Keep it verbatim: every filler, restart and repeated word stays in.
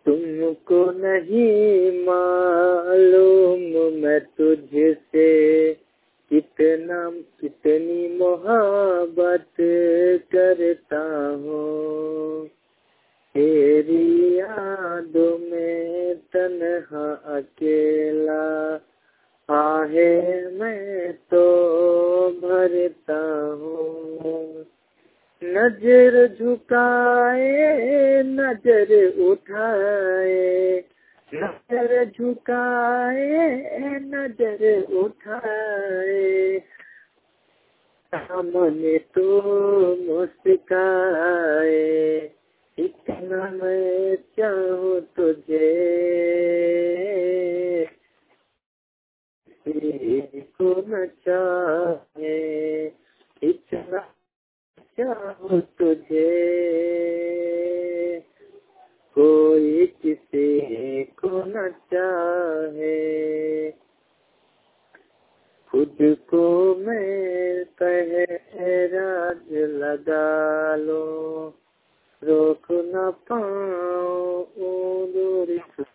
तुमको नहीं मालूम मैं तुझसे कितना कितनी मोहब्बत करता हूँ। तेरी यादों में तन्हा अकेला आहे मैं तो भरता हूँ। नजर झुकाए नजर उठाए, नजर झुकाए नजर उठाए, सामने तो मुस्काए। इतना मैं चाहूँ तुझे को न चाहे, इतना चाहूँ तुझे कोई किसी को न चाहे। खुद को मैं पहराज लगा लो, रोक न पाऊँ दूर